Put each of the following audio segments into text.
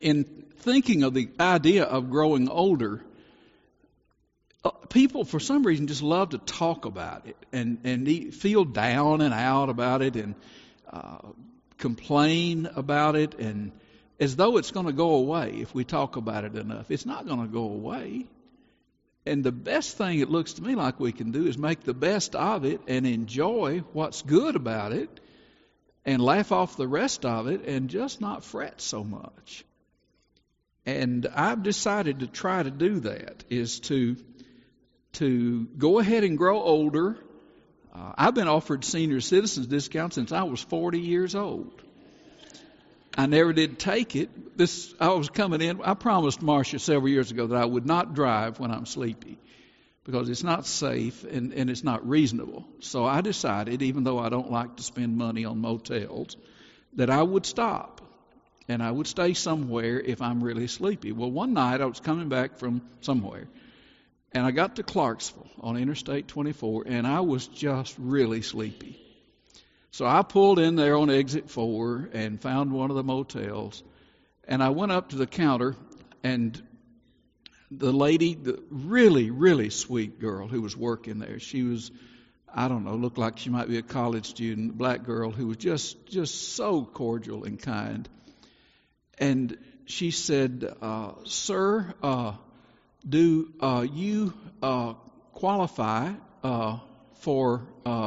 in thinking of the idea of growing older, people for some reason just love to talk about it and feel down and out about it and complain about it, and as though it's going to go away if we talk about it enough. It's not going to go away. And the best thing it looks to me like we can do is make the best of it and enjoy what's good about it and laugh off the rest of it and just not fret so much. And I've decided to try to do that, is to go ahead and grow older. I've been offered senior citizens discount since I was 40 years old. I never did take it. I was coming in. I promised Marcia several years ago that I would not drive when I'm sleepy because it's not safe and it's not reasonable. So I decided, even though I don't like to spend money on motels, that I would stop and I would stay somewhere if I'm really sleepy. Well, one night I was coming back from somewhere, and I got to Clarksville on Interstate 24, and I was just really sleepy. So I pulled in there on exit 4 and found one of the motels, and I went up to the counter, and the lady, the really, really sweet girl who was working there, she was, I don't know, looked like she might be a college student, black girl who was just so cordial and kind. And she said, "Sir, do you qualify for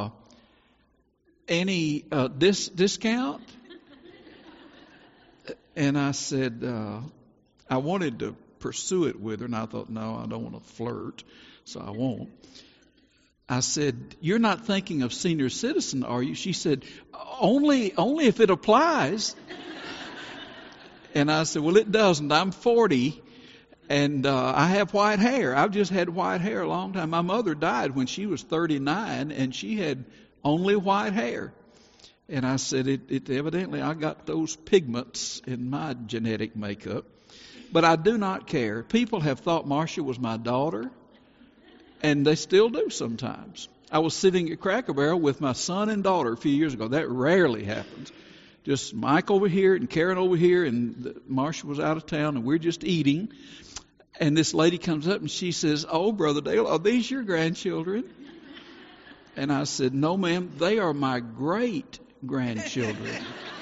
any discount?" And I said, I wanted to pursue it with her, and I thought, no, I don't want to flirt, so I won't. I said, "You're not thinking of senior citizen, are you?" She said, only if it applies." And I said, "Well, it doesn't. I'm 40. And I have white hair. I've just had white hair a long time. My mother died when she was 39, and she had only white hair." And I said, it evidently I got those pigments in my genetic makeup. But I do not care. People have thought Marcia was my daughter, and they still do sometimes. I was sitting at Cracker Barrel with my son and daughter a few years ago. That rarely happens. Just Mike over here and Karen over here, and Marcia was out of town, and we're just eating. And this lady comes up and she says, "Oh, Brother Dale, are these your grandchildren?" And I said, "No, ma'am, they are my great-grandchildren."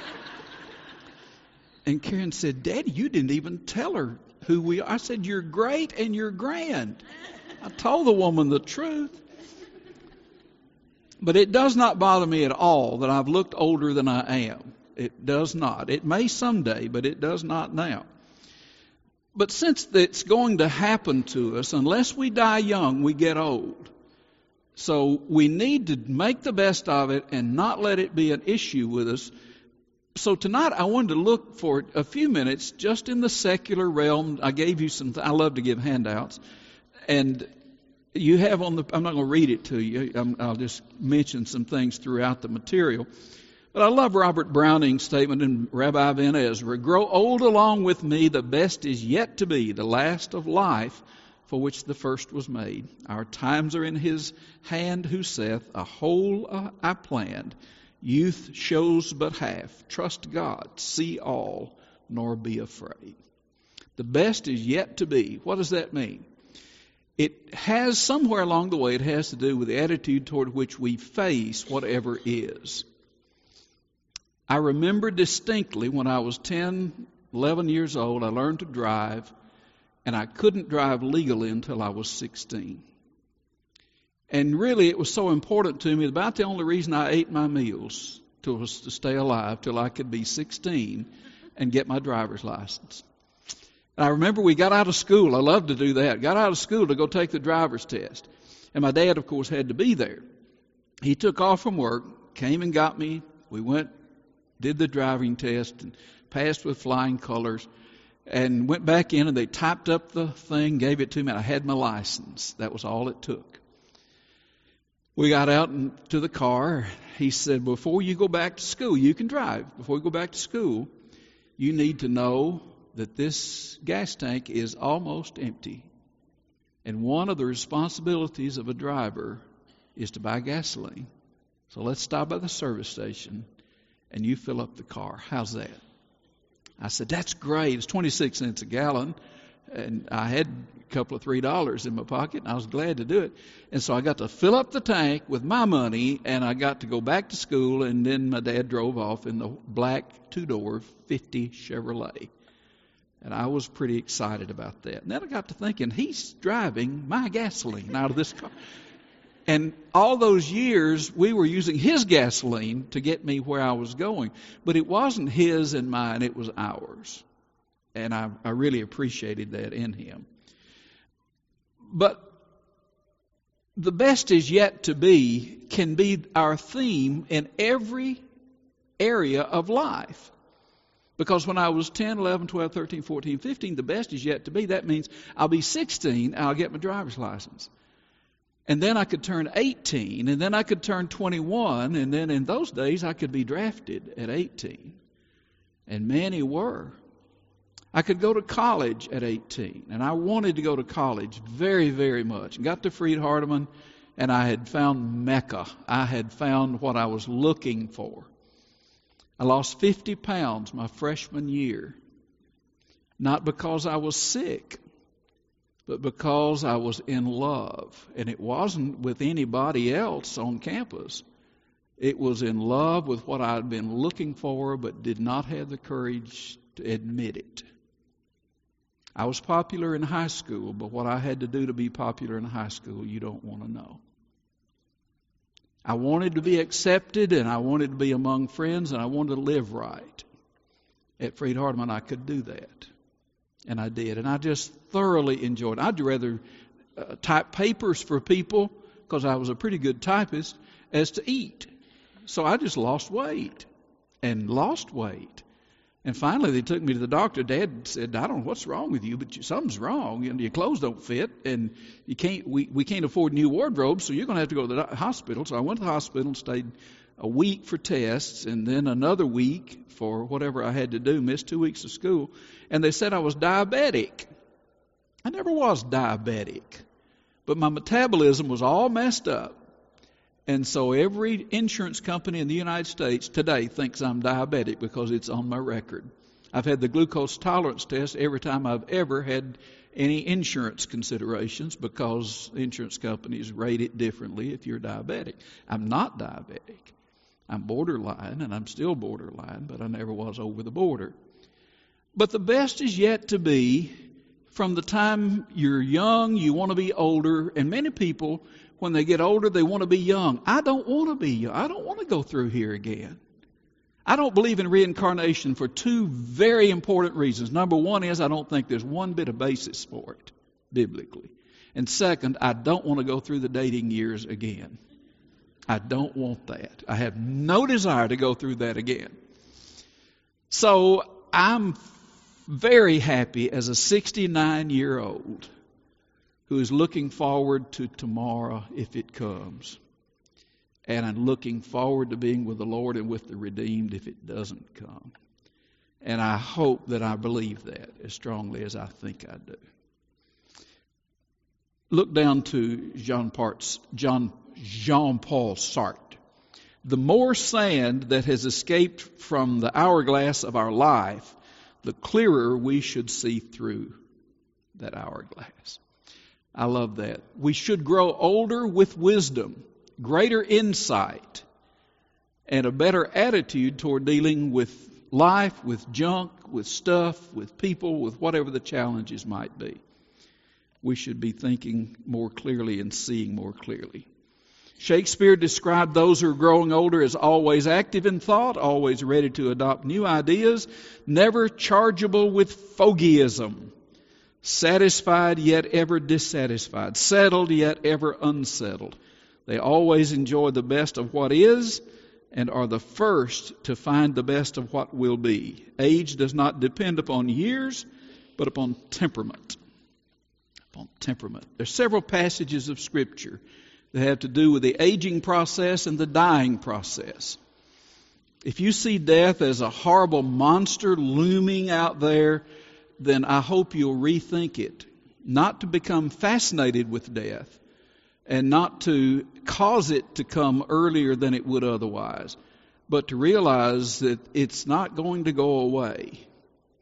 And Karen said, "Daddy, you didn't even tell her who we are." I said, "You're great and you're grand." I told the woman the truth. But it does not bother me at all that I've looked older than I am. It does not. It may someday, but it does not now. But since it's going to happen to us, unless we die young, we get old. So we need to make the best of it and not let it be an issue with us. So tonight I wanted to look for a few minutes just in the secular realm. I gave you I love to give handouts. And you have I'm not going to read it to you. I'll just mention some things throughout the material. But I love Robert Browning's statement in Rabbi Ben Ezra, "Grow old along with me, the best is yet to be, the last of life for which the first was made. Our times are in his hand who saith, a whole I planned. Youth shows but half. Trust God, see all, nor be afraid." The best is yet to be. What does that mean? It has, somewhere along the way, it has to do with the attitude toward which we face whatever is. I remember distinctly when I was 10, 11 years old, I learned to drive, and I couldn't drive legally until I was 16. And really, it was so important to me, about the only reason I ate my meals was to stay alive till I could be 16 and get my driver's license. And I remember we got out of school. I loved to do that. Got out of school to go take the driver's test. And my dad, of course, had to be there. He took off from work, came and got me. We went, did the driving test, and passed with flying colors, and went back in, and they typed up the thing, gave it to me, and I had my license. That was all it took. We got out to the car. He said, "Before you go back to school, you can drive. Before you go back to school, you need to know that this gas tank is almost empty. And one of the responsibilities of a driver is to buy gasoline. So let's stop by the service station and you fill up the car. How's that?" I said, that's great. It's 26 cents a gallon. And I had a couple of $3 in my pocket, and I was glad to do it. And so I got to fill up the tank with my money, and I got to go back to school, and then my dad drove off in the black two-door 50 Chevrolet. And I was pretty excited about that. And then I got to thinking, he's driving my gasoline out of this car. And all those years, we were using his gasoline to get me where I was going. But it wasn't his and mine, it was ours. And I really appreciated that in him. But the best is yet to be can be our theme in every area of life. Because when I was 10, 11, 12, 13, 14, 15, the best is yet to be. That means I'll be 16 and I'll get my driver's license. And then I could turn 18, and then I could turn 21, and then in those days I could be drafted at 18. And many were. I could go to college at 18, and I wanted to go to college very, very much. Got to Freed-Hardeman, and I had found Mecca. I had found what I was looking for. I lost 50 pounds my freshman year, not because I was sick, but because I was in love. And it wasn't with anybody else on campus. It was in love with what I had been looking for, but did not have the courage to admit it. I was popular in high school, but what I had to do to be popular in high school, you don't want to know. I wanted to be accepted, and I wanted to be among friends, and I wanted to live right. At Freed-Hardeman, I could do that. And I did. And I just thoroughly enjoyed it. I'd rather type papers for people, because I was a pretty good typist, as to eat. So I just lost weight and lost weight. And finally, they took me to the doctor. Dad said, I don't know what's wrong with you, but something's wrong. And your clothes don't fit, and you can't. We can't afford new wardrobes, so you're going to have to go to the hospital. So I went to the hospital, stayed a week for tests, and then another week for whatever I had to do, missed 2 weeks of school. And they said I was diabetic. I never was diabetic, but my metabolism was all messed up. And so every insurance company in the United States today thinks I'm diabetic because it's on my record. I've had the glucose tolerance test every time I've ever had any insurance considerations, because insurance companies rate it differently if you're diabetic. I'm not diabetic. I'm borderline, and I'm still borderline, but I never was over the border. But the best is yet to be. From the time you're young, you want to be older, and many people, when they get older, they want to be young. I don't want to be young. I don't want to go through here again. I don't believe in reincarnation for two very important reasons. Number one is I don't think there's one bit of basis for it, biblically. And second, I don't want to go through the dating years again. I don't want that. I have no desire to go through that again. So I'm very happy as a 69-year-old who is looking forward to tomorrow if it comes. And I'm looking forward to being with the Lord and with the redeemed if it doesn't come. And I hope that I believe that as strongly as I think I do. Look down to Jean-Paul Sartre. The more sand that has escaped from the hourglass of our life, the clearer we should see through that hourglass. I love that. We should grow older with wisdom, greater insight, and a better attitude toward dealing with life, with junk, with stuff, with people, with whatever the challenges might be. We should be thinking more clearly and seeing more clearly. Shakespeare described those who are growing older as always active in thought, always ready to adopt new ideas, never chargeable with fogeyism, satisfied yet ever dissatisfied, settled yet ever unsettled. They always enjoy the best of what is and are the first to find the best of what will be. Age does not depend upon years, but upon temperament. Upon temperament. There are several passages of Scripture that have to do with the aging process and the dying process. If you see death as a horrible monster looming out there, then I hope you'll rethink it. Not to become fascinated with death and not to cause it to come earlier than it would otherwise, but to realize that it's not going to go away.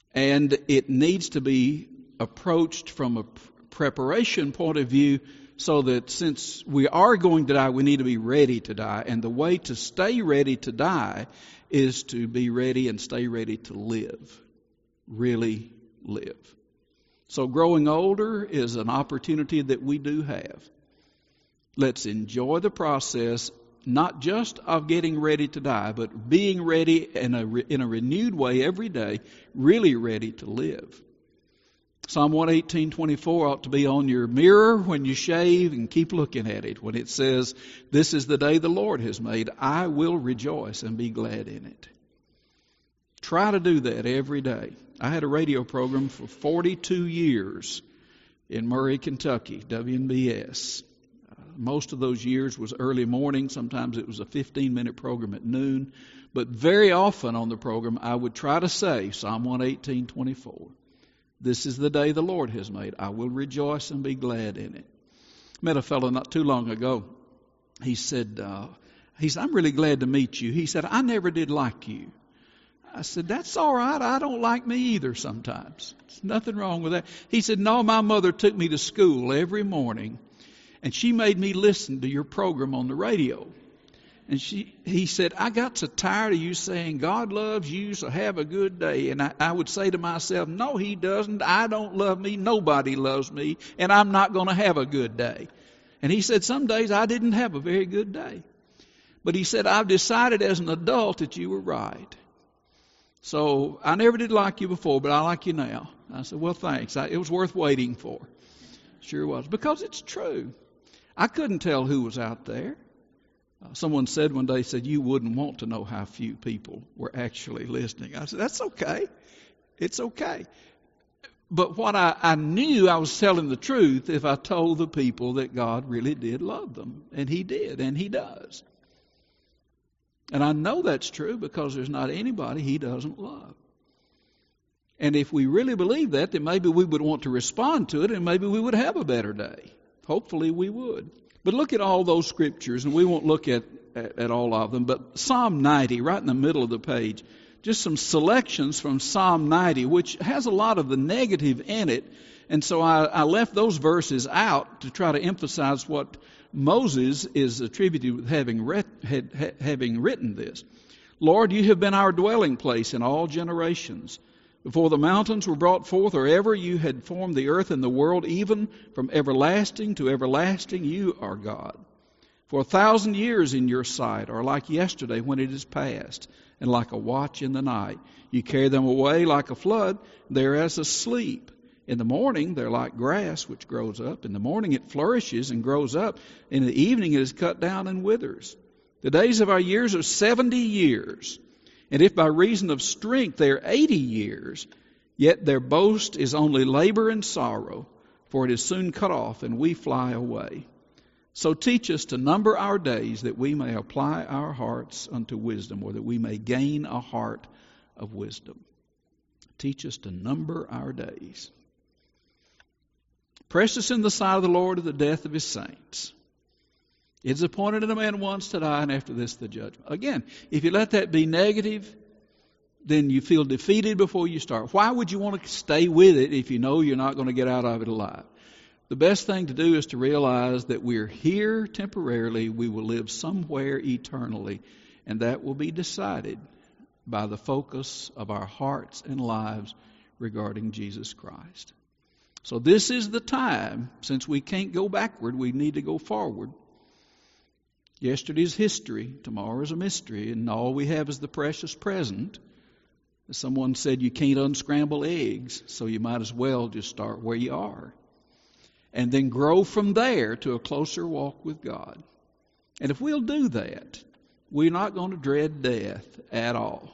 And it needs to be approached from a preparation point of view, so that since we are going to die, we need to be ready to die. And the way to stay ready to die is to be ready and stay ready to live. Really live. So growing older is an opportunity that we do have. Let's enjoy the process, not just of getting ready to die, but being ready in a renewed way every day, really ready to live. Psalm 118:24 ought to be on your mirror when you shave, and keep looking at it when it says, "This is the day the Lord has made. I will rejoice and be glad in it." Try to do that every day. I had a radio program for 42 years in Murray, Kentucky, WNBS. Most of those years was early morning. Sometimes it was a 15-minute program at noon. But very often on the program, I would try to say Psalm 118:24. This is the day the Lord has made. I will rejoice and be glad in it. Met a fellow not too long ago. He said, I'm really glad to meet you. He said, I never did like you. I said, that's all right. I don't like me either sometimes. There's nothing wrong with that. He said, no, my mother took me to school every morning, and she made me listen to your program on the radio. And he said, I got so tired of you saying God loves you, so have a good day. And I would say to myself, no, he doesn't. I don't love me. Nobody loves me. And I'm not going to have a good day. And he said, some days I didn't have a very good day. But he said, I've decided as an adult that you were right. So I never did like you before, but I like you now. I said, well, thanks. It was worth waiting for. Sure was. Because it's true. I couldn't tell who was out there. Someone said one day, you wouldn't want to know how few people were actually listening. I said, that's okay. It's okay. But what I knew I was telling the truth if I told the people that God really did love them. And He did, and He does. And I know that's true because there's not anybody He doesn't love. And if we really believe that, then maybe we would want to respond to it, and maybe we would have a better day. Hopefully we would. But look at all those scriptures, and we won't look at all of them, but Psalm 90, right in the middle of the page, just some selections from Psalm 90, which has a lot of the negative in it, and so I left those verses out to try to emphasize what Moses is attributed with having written this. Lord, you have been our dwelling place in all generations. Before the mountains were brought forth, or ever you had formed the earth and the world, even from everlasting to everlasting, you are God. For 1,000 years in your sight are like yesterday when it is past, and like a watch in the night. You carry them away like a flood, they're as asleep. In the morning they're like grass which grows up. In the morning it flourishes and grows up. In the evening it is cut down and withers. The days of our years are 70 years. And if by reason of strength they are 80 years, yet their boast is only labor and sorrow, for it is soon cut off, and we fly away. So teach us to number our days, that we may apply our hearts unto wisdom, or that we may gain a heart of wisdom. Teach us to number our days. Precious in the sight of the Lord are the death of His saints. It is appointed unto man once to die, and after this the judgment. Again, if you let that be negative, then you feel defeated before you start. Why would you want to stay with it if you know you're not going to get out of it alive? The best thing to do is to realize that we're here temporarily. We will live somewhere eternally, and that will be decided by the focus of our hearts and lives regarding Jesus Christ. So this is the time, since we can't go backward, we need to go forward. Yesterday's history, tomorrow is a mystery, and all we have is the precious present. As someone said, you can't unscramble eggs, so you might as well just start where you are. And then grow from there to a closer walk with God. And if we'll do that, we're not going to dread death at all.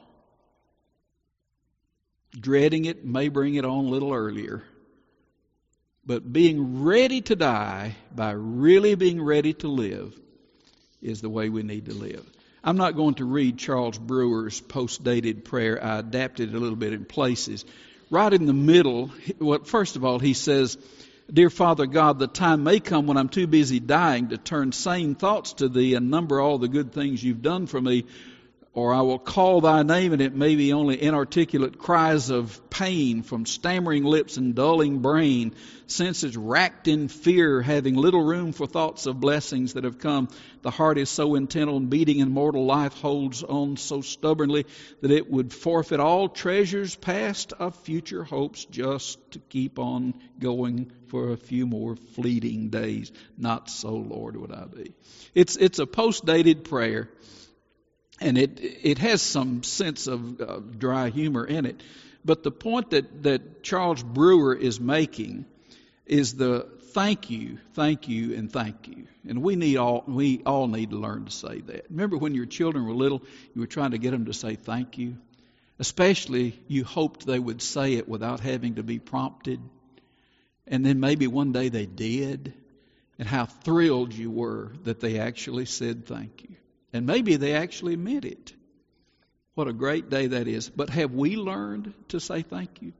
Dreading it may bring it on a little earlier. But being ready to die by really being ready to live is the way we need to live. I'm not going to read Charles Brewer's post-dated prayer. I adapted it a little bit in places. Right in the middle, first of all, he says, Dear Father God, the time may come when I'm too busy dying to turn sane thoughts to Thee and number all the good things You've done for me, Or I will call thy name, and it may be only inarticulate cries of pain from stammering lips and dulling brain, senses racked in fear, having little room for thoughts of blessings that have come. The heart is so intent on beating, and mortal life holds on so stubbornly that it would forfeit all treasures past of future hopes just to keep on going for a few more fleeting days. Not so, Lord, would I be. It's a post-dated prayer. And it has some sense of dry humor in it. But the point that Charles Brewer is making is the thank you, and thank you. And we all need to learn to say that. Remember when your children were little, you were trying to get them to say thank you? Especially you hoped they would say it without having to be prompted. And then maybe one day they did. And how thrilled you were that they actually said thank you. And maybe they actually meant it. What a great day that is. But have we learned to say thank you?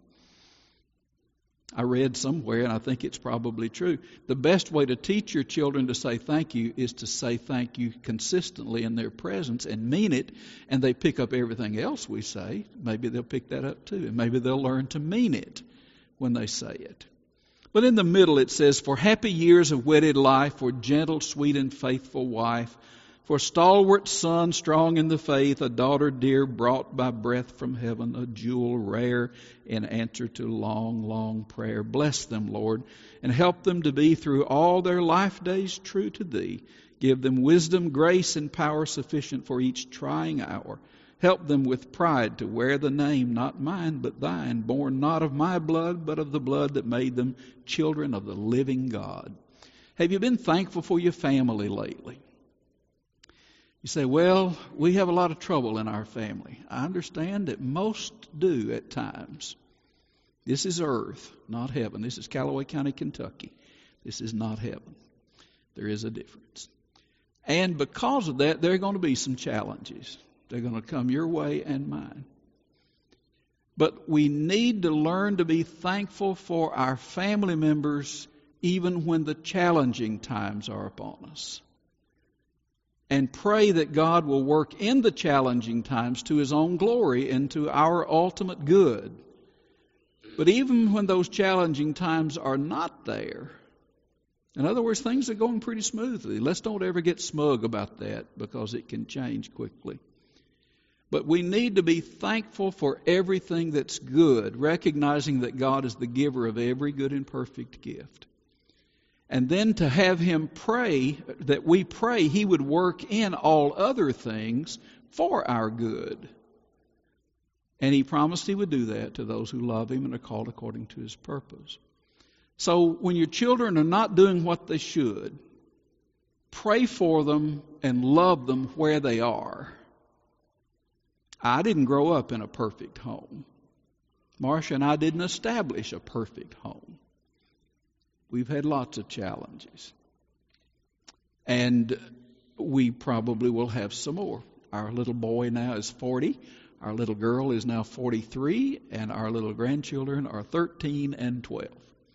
I read somewhere, and I think it's probably true, the best way to teach your children to say thank you is to say thank you consistently in their presence and mean it, and they pick up everything else we say. Maybe they'll pick that up too, and maybe they'll learn to mean it when they say it. But in the middle it says, for happy years of wedded life, for gentle, sweet, and faithful wife, for stalwart son, strong in the faith, a daughter dear, brought by breath from heaven, a jewel rare in answer to long, long prayer. Bless them, Lord, and help them to be through all their life days true to Thee. Give them wisdom, grace, and power sufficient for each trying hour. Help them with pride to wear the name, not mine, but Thine, born not of my blood, but of the blood that made them children of the living God. Have you been thankful for your family lately? You say, well, we have a lot of trouble in our family. I understand that most do at times. This is earth, not heaven. This is Callaway County, Kentucky. This is not heaven. There is a difference. And because of that, there are going to be some challenges. They're going to come your way and mine. But we need to learn to be thankful for our family members even when the challenging times are upon us. And pray that God will work in the challenging times to His own glory and to our ultimate good. But even when those challenging times are not there, in other words, things are going pretty smoothly. Let's don't ever get smug about that because it can change quickly. But we need to be thankful for everything that's good, recognizing that God is the giver of every good and perfect gift. And then to have Him pray, that we pray He would work in all other things for our good. And He promised He would do that to those who love Him and are called according to His purpose. So when your children are not doing what they should, pray for them and love them where they are. I didn't grow up in a perfect home. Marcia and I didn't establish a perfect home. We've had lots of challenges. And we probably will have some more. Our little boy now is 40. Our little girl is now 43. And our little grandchildren are 13 and 12.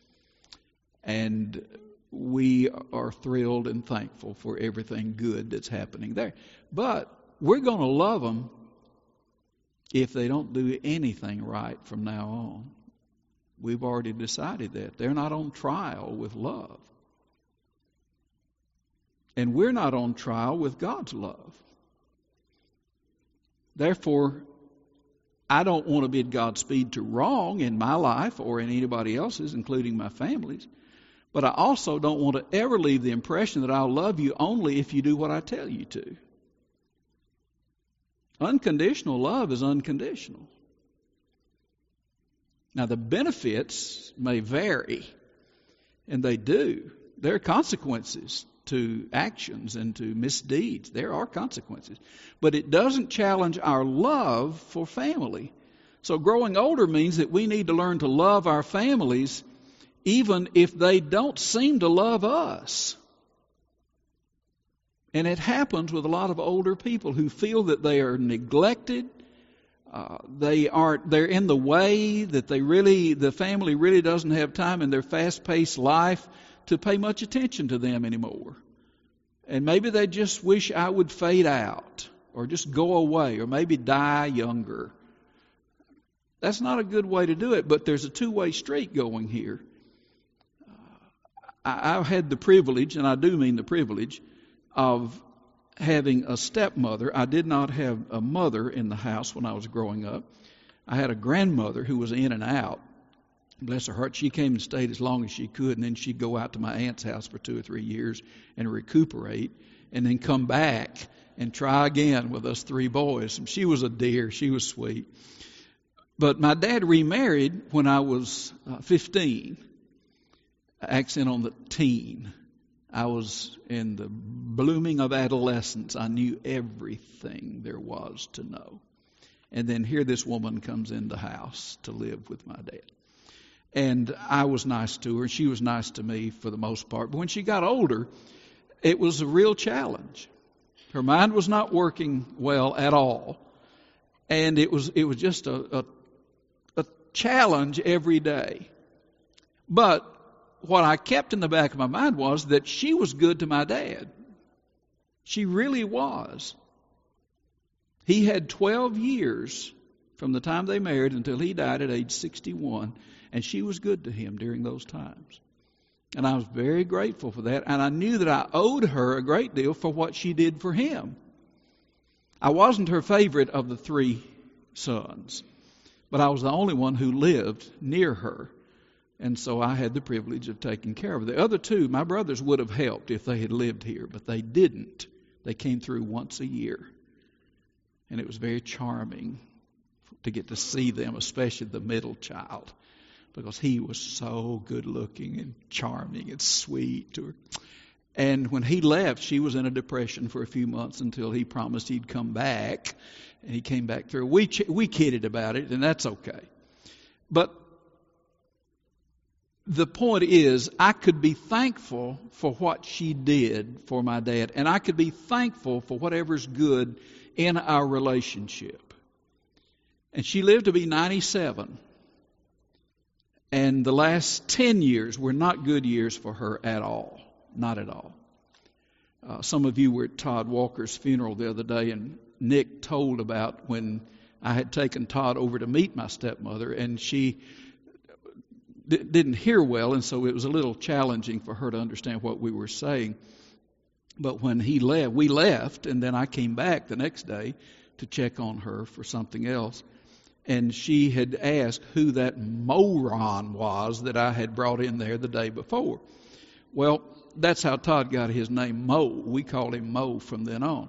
And we are thrilled and thankful for everything good that's happening there. But we're going to love them if they don't do anything right from now on. We've already decided that. They're not on trial with love. And we're not on trial with God's love. Therefore, I don't want to bid Godspeed to wrong in my life or in anybody else's, including my family's. But I also don't want to ever leave the impression that I'll love you only if you do what I tell you to. Unconditional love is unconditional. Now, the benefits may vary, and they do. There are consequences to actions and to misdeeds. There are consequences. But it doesn't challenge our love for family. So growing older means that we need to learn to love our families even if they don't seem to love us. And it happens with a lot of older people who feel that they are neglected. They're in the way, that the family really doesn't have time in their fast-paced life to pay much attention to them anymore. And maybe they just wish I would fade out. or just go away, or maybe die younger. That's not a good way to do it, but there's a two-way street going here. I've had the privilege, and I do mean the privilege, of having a stepmother. I did not have a mother in the house when I was growing up. I had a grandmother who was in and out. Bless her heart, she came and stayed as long as she could, and then she'd go out to my aunt's house for 2 or 3 years and recuperate, and then come back and try again with us 3 boys. And she was a dear. She was sweet. But my dad remarried when I was 15. Accent on the teen. I was in the blooming of adolescence. I knew everything there was to know. And then here this woman comes in the house to live with my dad. And I was nice to her. She was nice to me for the most part. But when she got older, it was a real challenge. Her mind was not working well at all. And it was just a challenge every day. But what I kept in the back of my mind was that she was good to my dad. She really was. He had 12 years from the time they married until he died at age 61, and she was good to him during those times. And I was very grateful for that, and I knew that I owed her a great deal for what she did for him. I wasn't her favorite of the 3 sons, but I was the only one who lived near her. And so I had the privilege of taking care of her. The other 2, my brothers would have helped if they had lived here, but they didn't. They came through once a year. And it was very charming to get to see them, especially the middle child, because he was so good looking and charming and sweet to her. And when he left, she was in a depression for a few months until he promised he'd come back. And he came back through. We kidded about it, and that's okay. But the point is, I could be thankful for what she did for my dad, and I could be thankful for whatever's good in our relationship. And she lived to be 97. And the last 10 years were not good years for her at all. Not at all. Some of you were at Todd Walker's funeral the other day, and Nick told about when I had taken Todd over to meet my stepmother, and she didn't hear well, and so it was a little challenging for her to understand what we were saying. But when he left, we left, and then I came back the next day to check on her for something else. And she had asked who that moron was that I had brought in there the day before. Well, that's how Todd got his name, Mo. We called him Mo from then on.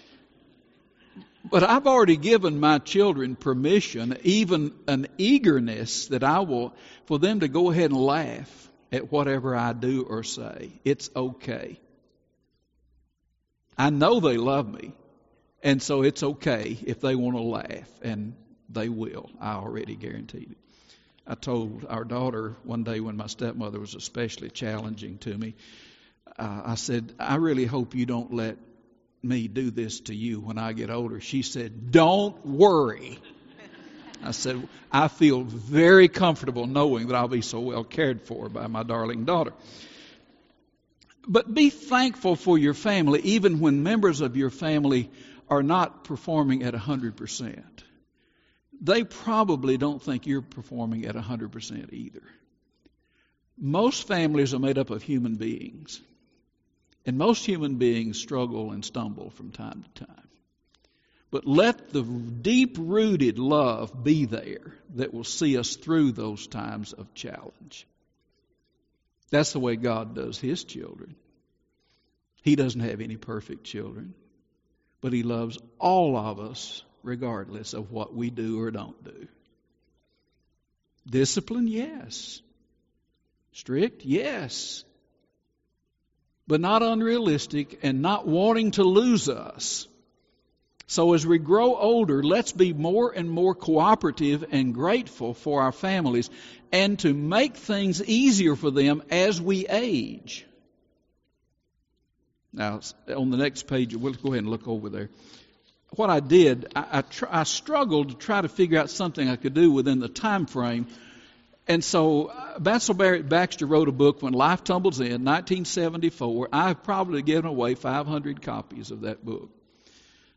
But I've already given my children permission, even an eagerness that I will, for them to go ahead and laugh at whatever I do or say. It's okay. I know they love me, and so it's okay if they want to laugh, and they will. I already guaranteed it. I told our daughter one day when my stepmother was especially challenging to me, I said, I really hope you don't let me do this to you when I get older. She said, don't worry. I said, I feel very comfortable knowing that I'll be so well cared for by my darling daughter. But be thankful for your family, even when members of your family are not performing at 100%. They probably don't think you're performing at 100% either. Most families are made up of human beings. And most human beings struggle and stumble from time to time. But let the deep-rooted love be there that will see us through those times of challenge. That's the way God does His children. He doesn't have any perfect children, but He loves all of us regardless of what we do or don't do. Discipline, yes. Strict, yes. But not unrealistic and not wanting to lose us. So as we grow older, let's be more and more cooperative and grateful for our families and to make things easier for them as we age. Now, on the next page, we'll go ahead and look over there. What I did, I struggled to try to figure out something I could do within the time frame. And so Bancel Barrett Baxter wrote a book, When Life Tumbles In, 1974. I've probably given away 500 copies of that book.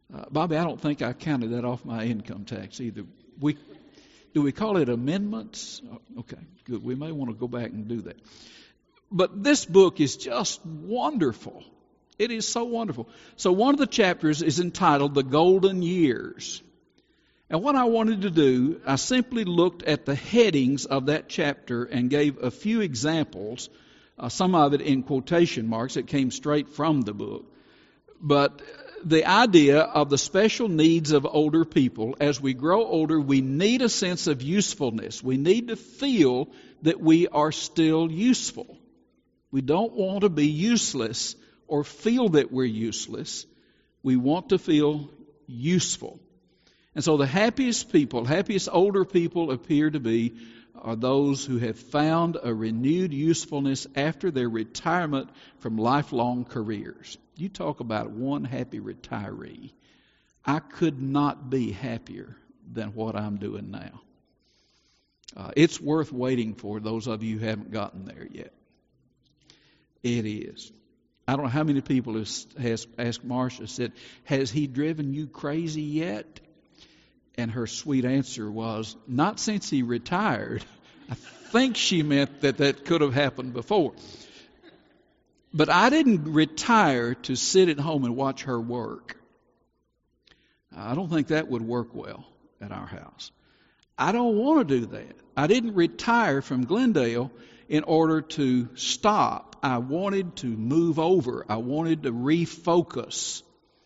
Bobby, I don't think I counted that off my income tax either. Do we call it amendments? Okay, good. We may want to go back and do that. But this book is just wonderful. It is so wonderful. So one of the chapters is entitled The Golden Years. And what I wanted to do, I simply looked at the headings of that chapter and gave a few examples, some of it in quotation marks. It came straight from the book. But the idea of the special needs of older people, as we grow older, we need a sense of usefulness. We need to feel that we are still useful. We don't want to be useless or feel that we're useless. We want to feel useful. And so the happiest older people appear to be are those who have found a renewed usefulness after their retirement from lifelong careers. You talk about one happy retiree. I could not be happier than what I'm doing now. It's worth waiting for those of you who haven't gotten there yet. It is. I don't know how many people has asked Marcia, said, has he driven you crazy yet? And her sweet answer was, not since he retired. I think she meant that could have happened before. But I didn't retire to sit at home and watch her work. I don't think that would work well at our house. I don't want to do that. I didn't retire from Glendale in order to stop. I wanted to move over. I wanted to refocus.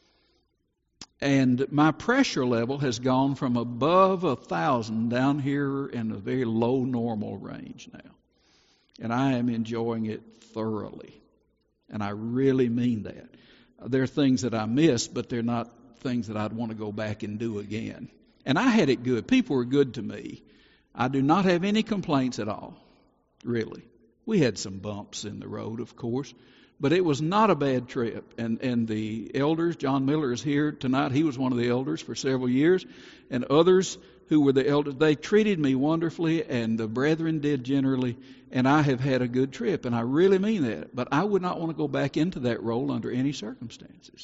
And my pressure level has gone from above 1,000 down here in a very low normal range now. And I am enjoying it thoroughly. And I really mean that. There are things that I miss, but they're not things that I'd want to go back and do again. And I had it good. People were good to me. I do not have any complaints at all, really. We had some bumps in the road, of course, but it was not a bad trip. And the elders, John Miller is here tonight. He was one of the elders for several years. And others who were the elders, they treated me wonderfully, and the brethren did generally. And I have had a good trip, and I really mean that. But I would not want to go back into that role under any circumstances.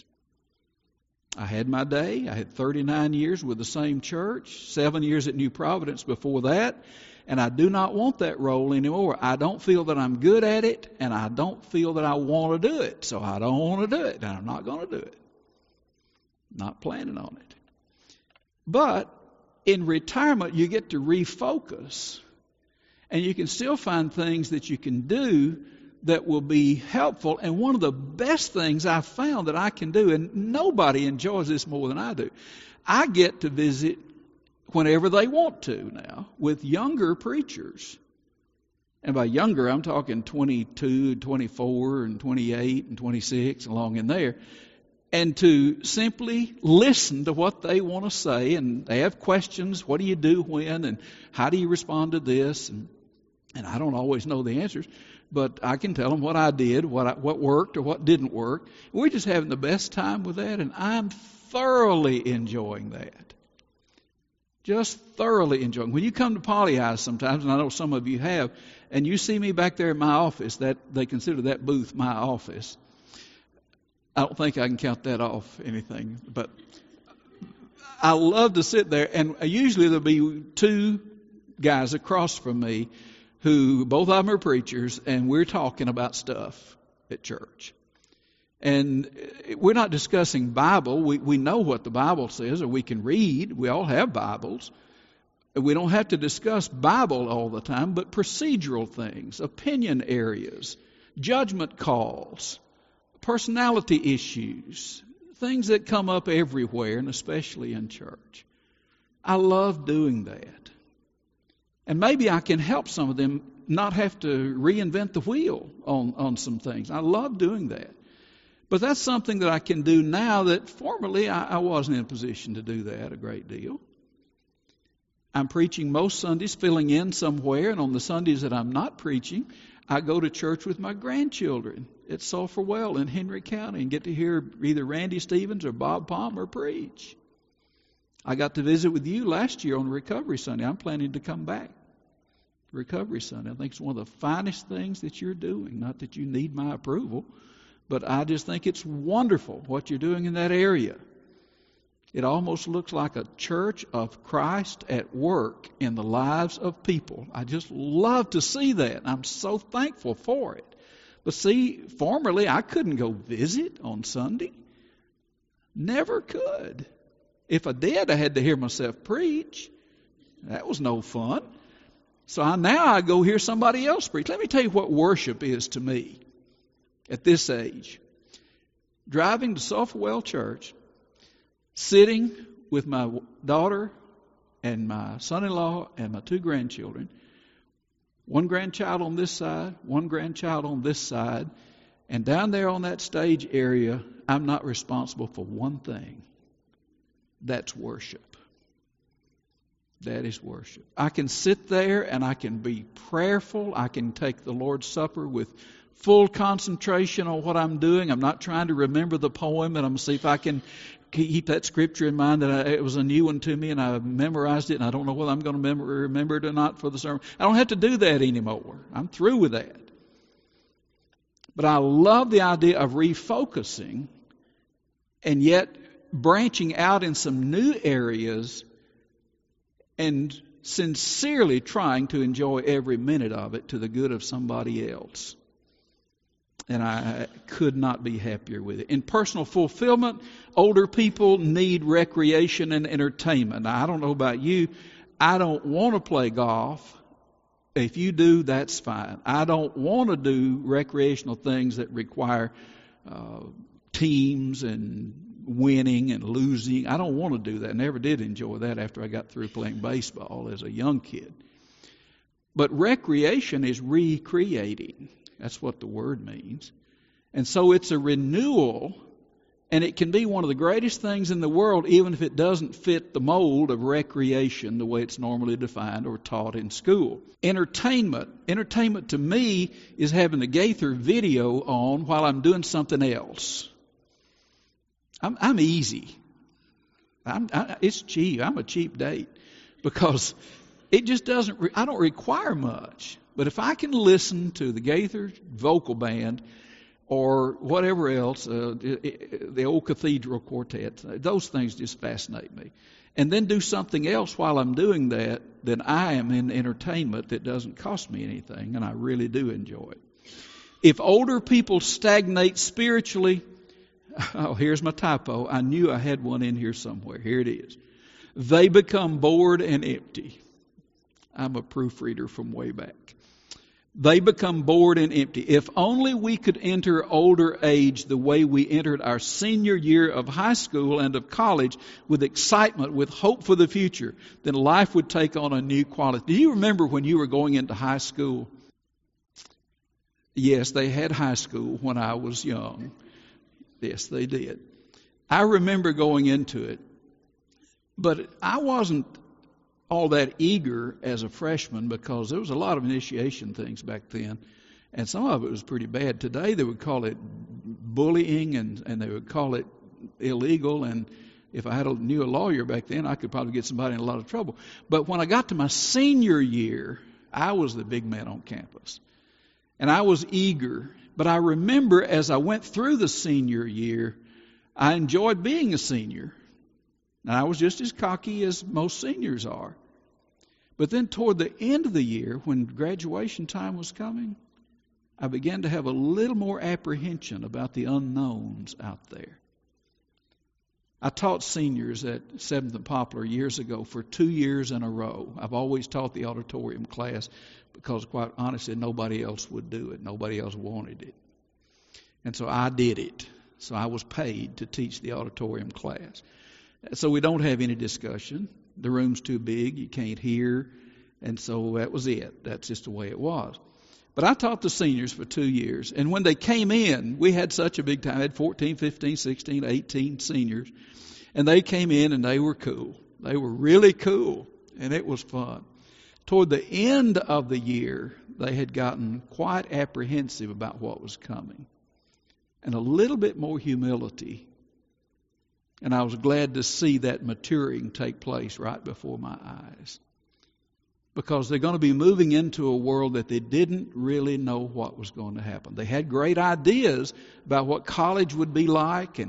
I had my day. I had 39 years with the same church, 7 years at New Providence before that. And I do not want that role anymore. I don't feel that I'm good at it, and I don't feel that I want to do it. So I don't want to do it, and I'm not going to do it. Not planning on it. But in retirement, you get to refocus. And you can still find things that you can do that will be helpful. And one of the best things I've found that I can do, and nobody enjoys this more than I do, I get to visit whenever they want to now with younger preachers. And by younger, I'm talking 22, 24, and 28, and 26, along in there. And to simply listen to what they want to say. And they have questions. What do you do when? And how do you respond to this? And I don't always know the answers. But I can tell them what I did, what worked or what didn't work. We're just having the best time with that. And I'm thoroughly enjoying that. Just thoroughly enjoying. When you come to Poly House sometimes, and I know some of you have, and you see me back there in my office, that they consider that booth my office. I don't think I can count that off anything, but I love to sit there, and usually there'll be two guys across from me who, both of them are preachers, and we're talking about stuff at church. And we're not discussing Bible. We know what the Bible says, or we can read. We all have Bibles. We don't have to discuss Bible all the time, but procedural things, opinion areas, judgment calls, personality issues, things that come up everywhere, and especially in church. I love doing that. And maybe I can help some of them not have to reinvent the wheel on some things. I love doing that. But that's something that I can do now that formerly I wasn't in a position to do that a great deal. I'm preaching most Sundays, filling in somewhere, and on the Sundays that I'm not preaching, I go to church with my grandchildren at Sulphur Well in Henry County and get to hear either Randy Stevens or Bob Palmer preach. I got to visit with you last year on Recovery Sunday. I'm planning to come back. Recovery Sunday. I think it's one of the finest things that you're doing. Not that you need my approval, but I just think it's wonderful what you're doing in that area. It almost looks like a church of Christ at work in the lives of people. I just love to see that. I'm so thankful for it. But see, formerly I couldn't go visit on Sunday. Never could. If I did, I had to hear myself preach. That was no fun. So now I go hear somebody else preach. Let me tell you what worship is to me at this age. Driving to Sulphurwell Church, sitting with my daughter and my son-in-law and my 2 grandchildren, one grandchild on this side, one grandchild on this side, and down there on that stage area, I'm not responsible for one thing. That's worship. That is worship. I can sit there and I can be prayerful. I can take the Lord's Supper with full concentration on what I'm doing. I'm not trying to remember the poem, and I'm going to see if I can keep that scripture in mind that it was a new one to me and I memorized it and I don't know whether I'm going to remember it or not for the sermon. I don't have to do that anymore. I'm through with that. But I love the idea of refocusing and yet branching out in some new areas and sincerely trying to enjoy every minute of it to the good of somebody else. And I could not be happier with it. In personal fulfillment, older people need recreation and entertainment. Now, I don't know about you. I don't want to play golf. If you do, that's fine. I don't want to do recreational things that require teams and winning and losing. I don't want to do that. I never did enjoy that after I got through playing baseball as a young kid. But recreation is recreating. That's what the word means. And so it's a renewal, and it can be one of the greatest things in the world, even if it doesn't fit the mold of recreation the way it's normally defined or taught in school. Entertainment. Entertainment to me is having the Gaither video on while I'm doing something else. I'm easy. It's cheap. I'm a cheap date because it just doesn't. I don't require much. But if I can listen to the Gaither vocal band or whatever else, the old cathedral quartet, those things just fascinate me. And then do something else while I'm doing that, then I am in entertainment that doesn't cost me anything, and I really do enjoy it. If older people stagnate spiritually, here's my typo. I knew I had one in here somewhere. Here it is. They become bored and empty. I'm a proofreader from way back. They become bored and empty. If only we could enter older age the way we entered our senior year of high school and of college, with excitement, with hope for the future, then life would take on a new quality. Do you remember when you were going into high school? Yes, they had high school when I was young. Yes, they did. I remember going into it, but I wasn't all that eager as a freshman because there was a lot of initiation things back then, and some of it was pretty bad. Today they would call it bullying and they would call it illegal, and if I knew a lawyer back then, I could probably get somebody in a lot of trouble. But when I got to my senior year, I was the big man on campus, and I was eager. But I remember as I went through the senior year, I enjoyed being a senior. And I was just as cocky as most seniors are. But then toward the end of the year, when graduation time was coming, I began to have a little more apprehension about the unknowns out there. I taught seniors at 7th and Poplar years ago for 2 years in a row. I've always taught the auditorium class because, quite honestly, nobody else would do it. Nobody else wanted it. And so I did it. So I was paid to teach the auditorium class. So we don't have any discussion. The room's too big. You can't hear. And so that was it. That's just the way it was. But I taught the seniors for 2 years. And when they came in, we had such a big time. I had 14, 15, 16, 18 seniors. And they came in and they were cool. They were really cool. And it was fun. Toward the end of the year, they had gotten quite apprehensive about what was coming. And a little bit more humility. And I was glad to see that maturing take place right before my eyes. Because they're going to be moving into a world that they didn't really know what was going to happen. They had great ideas about what college would be like and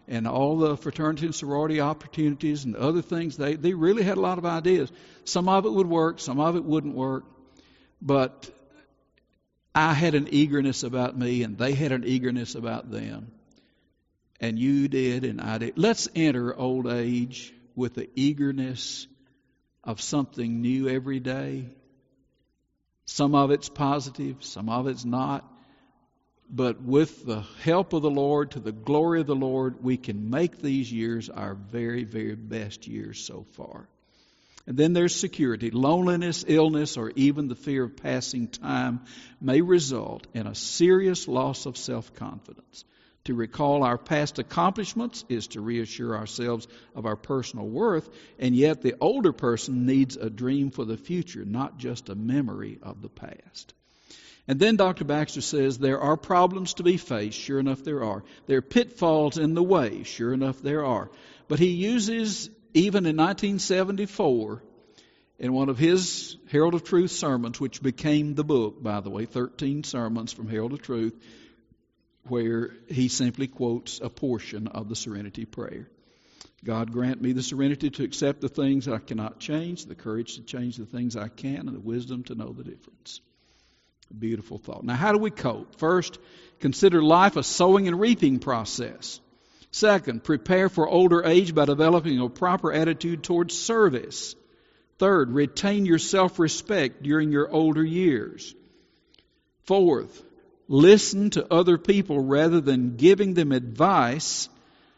and all the fraternity and sorority opportunities and other things. They really had a lot of ideas. Some of it would work, some of it wouldn't work. But I had an eagerness about me, and they had an eagerness about them. And you did, and I did. Let's enter old age with the eagerness of something new every day. Some of it's positive, some of it's not. But with the help of the Lord, to the glory of the Lord, we can make these years our very, very best years so far. And then there's security. Loneliness, illness, or even the fear of passing time may result in a serious loss of self-confidence. To recall our past accomplishments is to reassure ourselves of our personal worth, and yet the older person needs a dream for the future, not just a memory of the past. And then Dr. Baxter says there are problems to be faced. Sure enough, there are. There are pitfalls in the way. Sure enough, there are. But he uses, even in 1974, in one of his Herald of Truth sermons, which became the book, by the way, 13 sermons from Herald of Truth, where he simply quotes a portion of the Serenity Prayer. God grant me the serenity to accept the things I cannot change, the courage to change the things I can, and the wisdom to know the difference. A beautiful thought. Now, how do we cope? First, consider life a sowing and reaping process. Second, prepare for older age by developing a proper attitude towards service. Third, retain your self-respect during your older years. Fourth, listen to other people rather than giving them advice.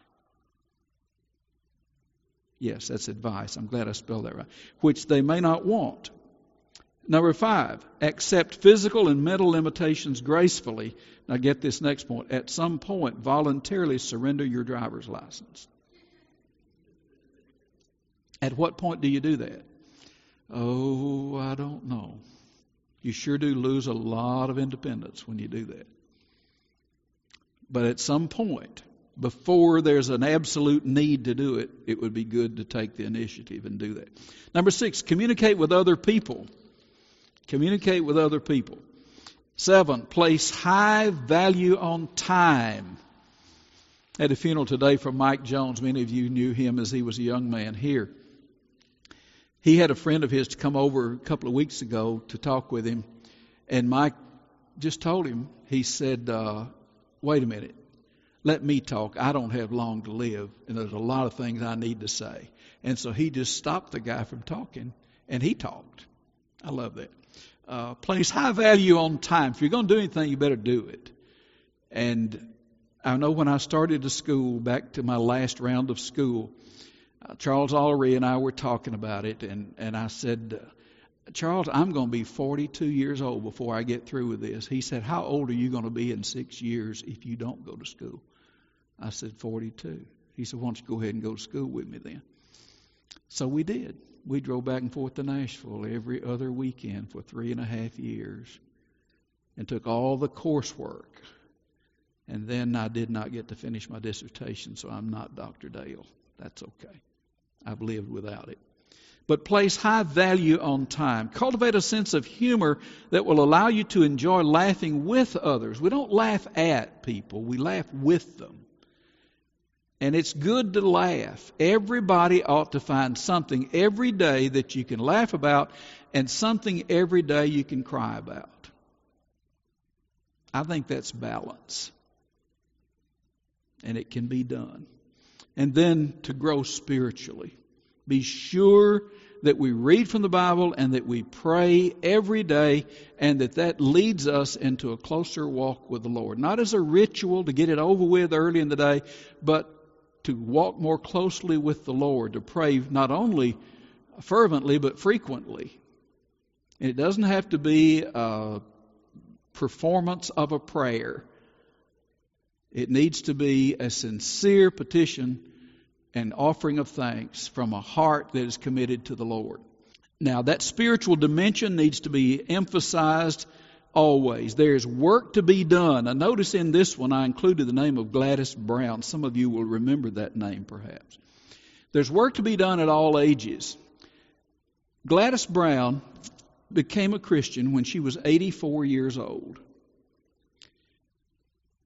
Yes, that's advice. I'm glad I spelled that right. Which they may not want. Number 5, accept physical and mental limitations gracefully. Now get this next point. At some point, voluntarily surrender your driver's license. At what point do you do that? Oh, I don't know. You sure do lose a lot of independence when you do that. But at some point, before there's an absolute need to do it, it would be good to take the initiative and do that. Number 6, communicate with other people. Communicate with other people. 7, place high value on time. I had a funeral today for Mike Jones. Many of you knew him as he was a young man here. He had a friend of his to come over a couple of weeks ago to talk with him. And Mike just told him, he said, wait a minute, let me talk. I don't have long to live, and there's a lot of things I need to say. And so he just stopped the guy from talking, and he talked. I love that. Place high value on time. If you're going to do anything, you better do it. And I know when I started the school, back to my last round of school, Charles Allery and I were talking about it, and I said, Charles, I'm going to be 42 years old before I get through with this. He said, how old are you going to be in 6 years if you don't go to school? I said, 42. He said, why don't you go ahead and go to school with me then? So we did. We drove back and forth to Nashville every other weekend for 3.5 years and took all the coursework. And then I did not get to finish my dissertation, so I'm not Dr. Dale. That's okay. I've lived without it. But place high value on time. Cultivate a sense of humor that will allow you to enjoy laughing with others. We don't laugh at people. We laugh with them. And it's good to laugh. Everybody ought to find something every day that you can laugh about and something every day you can cry about. I think that's balance. And it can be done. And then to grow spiritually. Be sure that we read from the Bible and that we pray every day and that leads us into a closer walk with the Lord. Not as a ritual to get it over with early in the day, but to walk more closely with the Lord, to pray not only fervently but frequently. And it doesn't have to be a performance of a prayer. It needs to be a sincere petition and offering of thanks from a heart that is committed to the Lord. Now, that spiritual dimension needs to be emphasized always. There's work to be done. Now, notice in this one I included the name of Gladys Brown. Some of you will remember that name perhaps. There's work to be done at all ages. Gladys Brown became a Christian when she was 84 years old.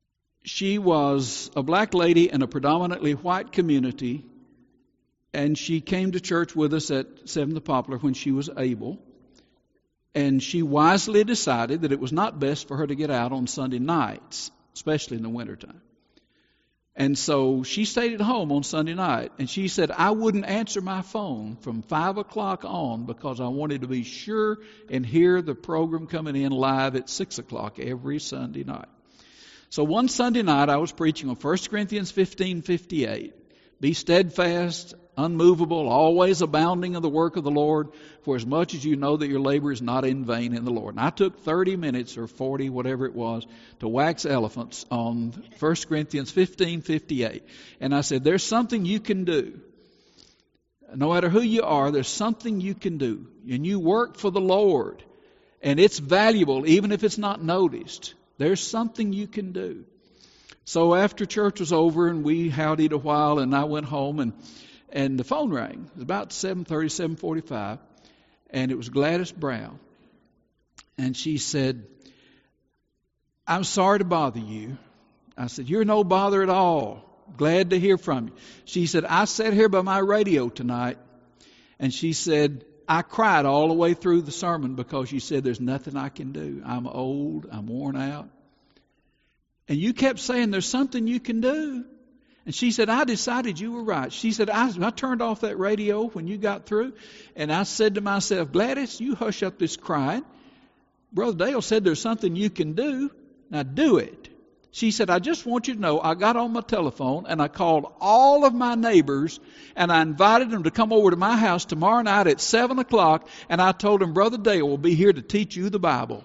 She was a black lady in a predominantly white community, and she came to church with us at 7th Poplar when she was able. And she wisely decided that it was not best for her to get out on Sunday nights, especially in the wintertime. And so she stayed at home on Sunday night. And she said, I wouldn't answer my phone from 5 o'clock on because I wanted to be sure and hear the program coming in live at 6 o'clock every Sunday night. So one Sunday night I was preaching on 1 Corinthians 15:58. Be steadfast, unmovable, always abounding in the work of the Lord, for as much as you know that your labor is not in vain in the Lord. And I took 30 minutes or 40, whatever it was, to wax elephants on 1 Corinthians 15:58. And I said, there's something you can do. No matter who you are, there's something you can do. And you work for the Lord. And it's valuable, even if it's not noticed. There's something you can do. So after church was over and we howdied a while and I went home and the phone rang. It was about 7:30, 7:45, and it was Gladys Brown. And she said, I'm sorry to bother you. I said, you're no bother at all. Glad to hear from you. She said, I sat here by my radio tonight, and she said, I cried all the way through the sermon because she said, there's nothing I can do. I'm old. I'm worn out. And you kept saying, there's something you can do. And she said, I decided you were right. She said, I turned off that radio when you got through. And I said to myself, Gladys, you hush up this crying. Brother Dale said there's something you can do. Now do it. She said, I just want you to know, I got on my telephone and I called all of my neighbors and I invited them to come over to my house tomorrow night at 7 o'clock. And I told them, Brother Dale will be here to teach you the Bible.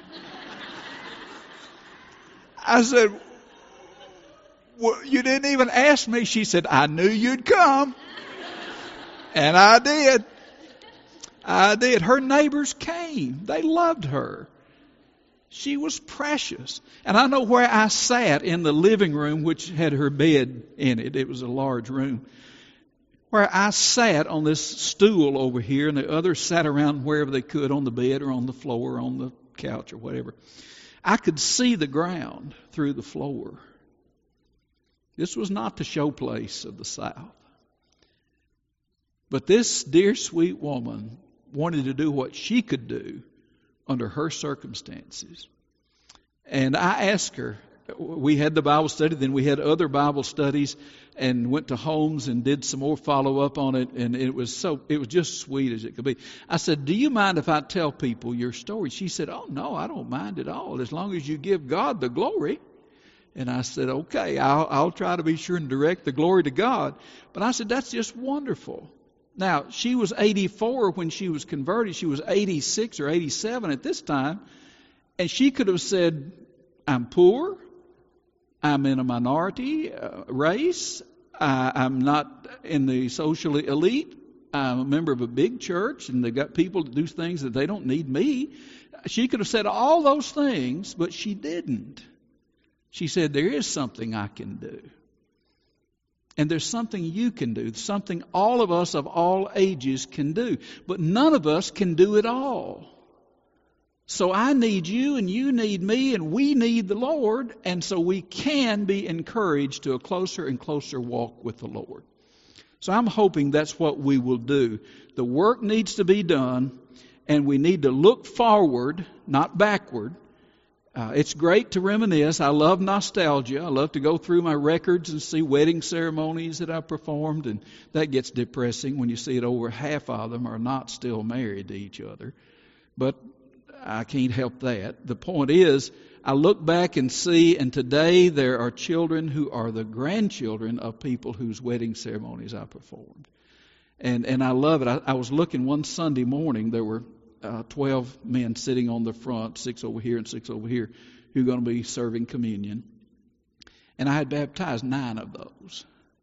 I said, well, you didn't even ask me. She said, I knew you'd come. And I did. I did. Her neighbors came. They loved her. She was precious. And I know where I sat in the living room, which had her bed in it. It was a large room. Where I sat on this stool over here, and the others sat around wherever they could on the bed or on the floor or on the couch or whatever. I could see the ground through the floor. This was not the showplace of the South. But this dear, sweet woman wanted to do what she could do under her circumstances. And I asked her, we had the Bible study, then we had other Bible studies, and went to homes and did some more follow-up on it, and it was just sweet as it could be. I said, do you mind if I tell people your story? She said, oh, no, I don't mind at all, as long as you give God the glory. And I said, okay, I'll try to be sure and direct the glory to God. But I said, that's just wonderful. Now, she was 84 when she was converted. She was 86 or 87 at this time. And she could have said, I'm poor. I'm in a minority race. I'm not in the socially elite. I'm a member of a big church, and they've got people that do things that they don't need me. She could have said all those things, but she didn't. She said, there is something I can do. And there's something you can do, something all of us of all ages can do. But none of us can do it all. So I need you and you need me and we need the Lord. And so we can be encouraged to a closer and closer walk with the Lord. So I'm hoping that's what we will do. The work needs to be done, and we need to look forward, not backward. It's great to reminisce. I love nostalgia. I love to go through my records and see wedding ceremonies that I performed, and that gets depressing when you see it over half of them are not still married to each other. But I can't help that. The point is, I look back and see, and today there are children who are the grandchildren of people whose wedding ceremonies I performed. And I love it. I was looking one Sunday morning, there were 12 men sitting on the front, 6 over here and 6 over here, who are going to be serving communion. And I had baptized 9 of those.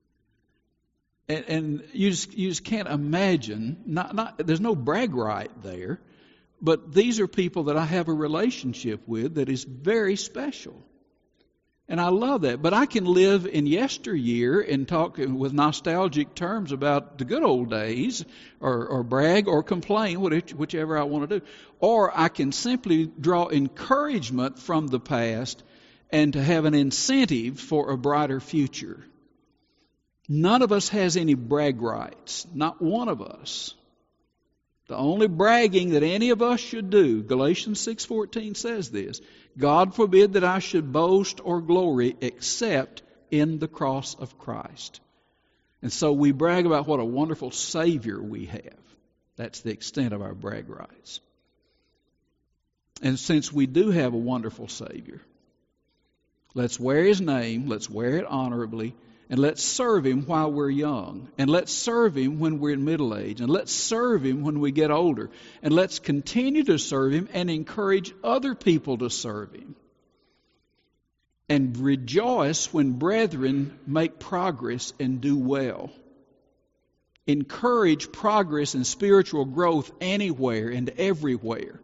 And you just can't imagine, there's no brag right there, but these are people that I have a relationship with that is very special. And I love that. But I can live in yesteryear and talk with nostalgic terms about the good old days, or brag or complain, whichever I want to do. Or I can simply draw encouragement from the past and to have an incentive for a brighter future. None of us has any brag rights, not one of us. The only bragging that any of us should do, Galatians 6:14 says this, God forbid that I should boast or glory except in the cross of Christ. And so we brag about what a wonderful Savior we have. That's the extent of our brag rights. And since we do have a wonderful Savior, let's wear His name, let's wear it honorably, and let's serve Him while we're young. And let's serve Him when we're in middle age. And let's serve Him when we get older. And let's continue to serve Him and encourage other people to serve Him. And rejoice when brethren make progress and do well. Encourage progress and spiritual growth anywhere and everywhere.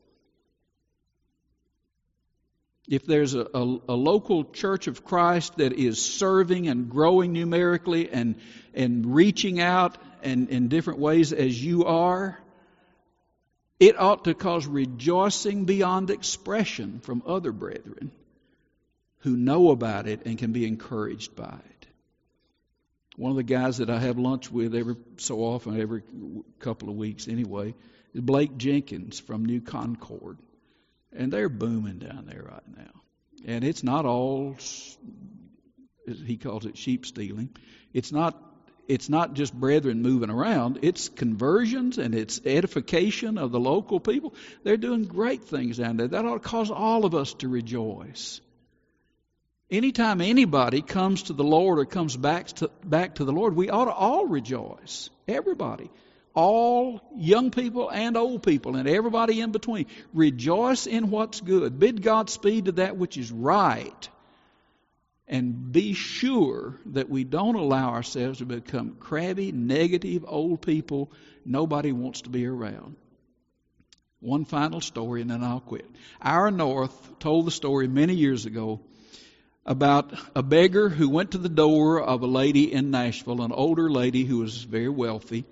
If there's a local church of Christ that is serving and growing numerically and reaching out and in different ways as you are, it ought to cause rejoicing beyond expression from other brethren who know about it and can be encouraged by it. One of the guys that I have lunch with every so often, every couple of weeks anyway, is Blake Jenkins from New Concord. And they're booming down there right now. And it's not all, he calls it sheep stealing. It's not just brethren moving around. It's conversions and it's edification of the local people. They're doing great things down there. That ought to cause all of us to rejoice. Anytime anybody comes to the Lord or comes back to the Lord, we ought to all rejoice. Everybody. All young people and old people and everybody in between. Rejoice in what's good. Bid Godspeed to that which is right. And be sure that we don't allow ourselves to become crabby, negative old people nobody wants to be around. One final story and then I'll quit. Our North told the story many years ago about a beggar who went to the door of a lady in Nashville, an older lady who was very wealthy.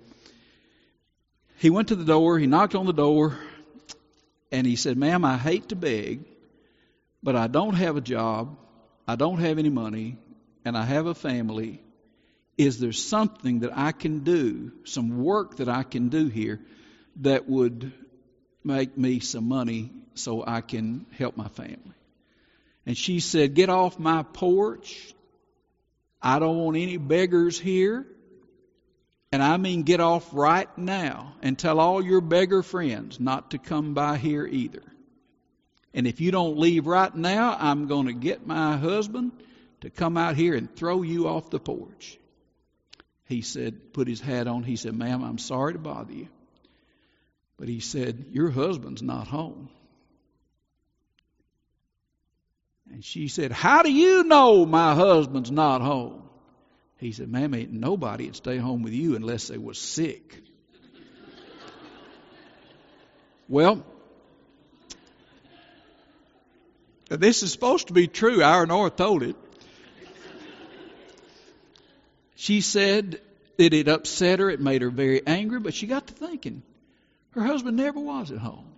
He went to the door, he knocked on the door, and he said, "Ma'am, I hate to beg, but I don't have a job, I don't have any money, and I have a family. Is there something that I can do, some work that I can do here that would make me some money so I can help my family?" And she said, "Get off my porch. I don't want any beggars here. And I mean get off right now and tell all your beggar friends not to come by here either. And if you don't leave right now, I'm going to get my husband to come out here and throw you off the porch." He said, put his hat on. He said, "Ma'am, I'm sorry to bother you." But he said, "Your husband's not home." And she said, "How do you know my husband's not home?" He said, "Ma'am, ain't nobody would stay home with you unless they was sick." Well, this is supposed to be true. Our North told it. She said that it upset her. It made her very angry. But she got to thinking, her husband never was at home.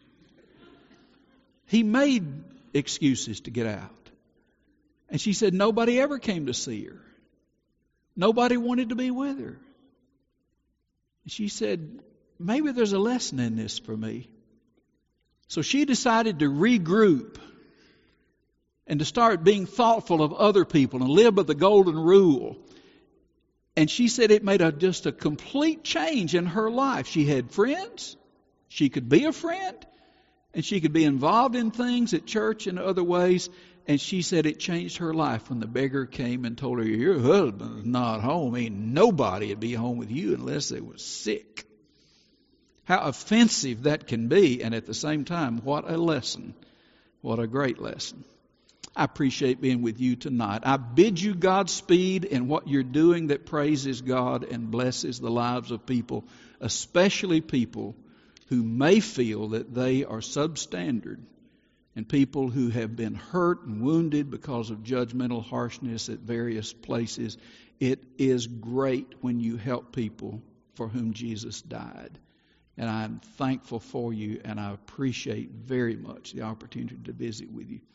He made excuses to get out. And she said nobody ever came to see her. Nobody wanted to be with her. She said, maybe there's a lesson in this for me. So she decided to regroup and to start being thoughtful of other people and live by the golden rule. And she said it made just a complete change in her life. She had friends. She could be a friend. And she could be involved in things at church and other ways. And she said it changed her life when the beggar came and told her, "Your husband's not home. Ain't nobody would be home with you unless they was sick." How offensive that can be, and at the same time, what a lesson. What a great lesson. I appreciate being with you tonight. I bid you Godspeed in what you're doing that praises God and blesses the lives of people, especially people who may feel that they are substandard, and people who have been hurt and wounded because of judgmental harshness at various places. It is great when you help people for whom Jesus died. And I'm thankful for you, and I appreciate very much the opportunity to visit with you.